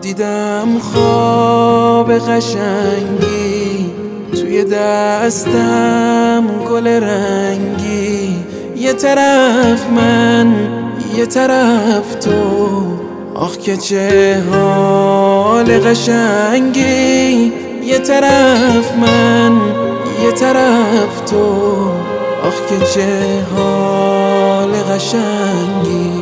دیدم خواب قشنگی، توی دستم گل رنگی، یه طرف من یه طرف تو، آخ که چه حال قشنگی، یه طرف من یه طرف تو، آخ که چه حال قشنگی.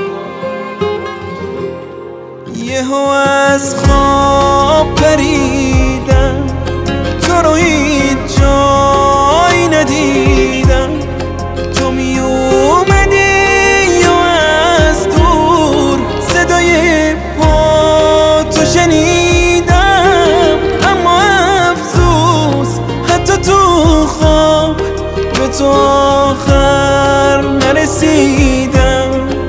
یهو از خواب پریدم، تو رو هیچ جایی ندیدم، تو می اومدی و از دور صدای پا تو شنیدم، اما افسوس حتی تو خواب به تو آخر نرسیدم.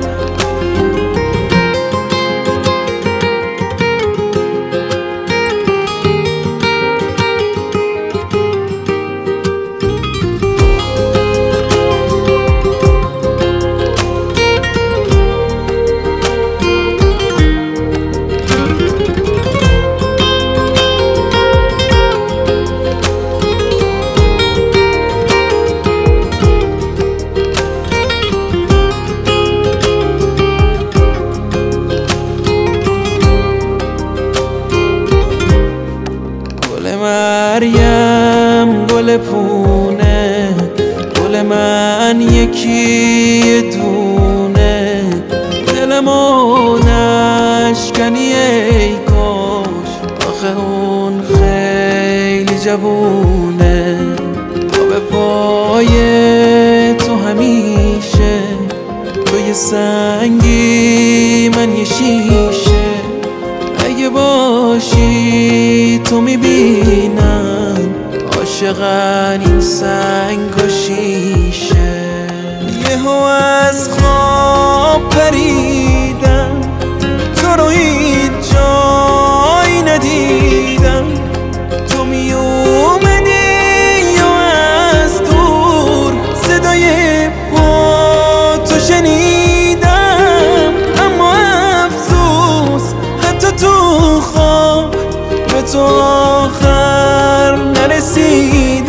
مریم گل پونه، گل من یکی دونه، دلمو نشکنی ای کاش، آخه اون خیلی جوونه. به پای تو همیشه، تو یه سنگی من یه شیشه، اگه باشی تو میبینم عاشقن این سنگ و شیشه. یهو از خواب پریدم، تو رو هیچ جایی ندیدم، تو می اومدی و از دور صدای پا تو شنیدم، اما افسوس حتی تو خواب به تو آخر نرسید.